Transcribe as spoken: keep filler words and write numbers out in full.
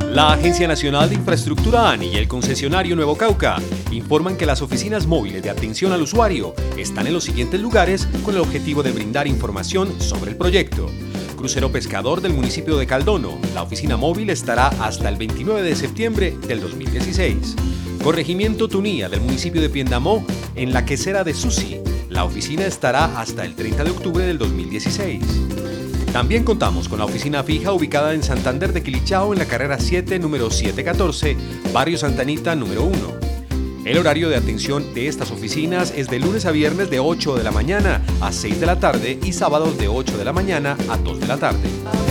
La Agencia Nacional de Infraestructura ANI y el concesionario Nuevo Cauca informan que las oficinas móviles de atención al usuario están en los siguientes lugares con el objetivo de brindar información sobre el proyecto. Crucero Pescador del municipio de Caldono. La oficina móvil estará hasta el veintinueve de septiembre del dos mil dieciséis. Corregimiento Tunía del municipio de Piendamó, en la quesera de Susi. La oficina estará hasta el treinta de octubre del dos mil dieciséis. También contamos con la oficina fija ubicada en Santander de Quilichao en la carrera siete, número setecientos catorce, barrio Santa Anita, número uno. El horario de atención de estas oficinas es de lunes a viernes de ocho de la mañana a seis de la tarde y sábados de ocho de la mañana a dos de la tarde.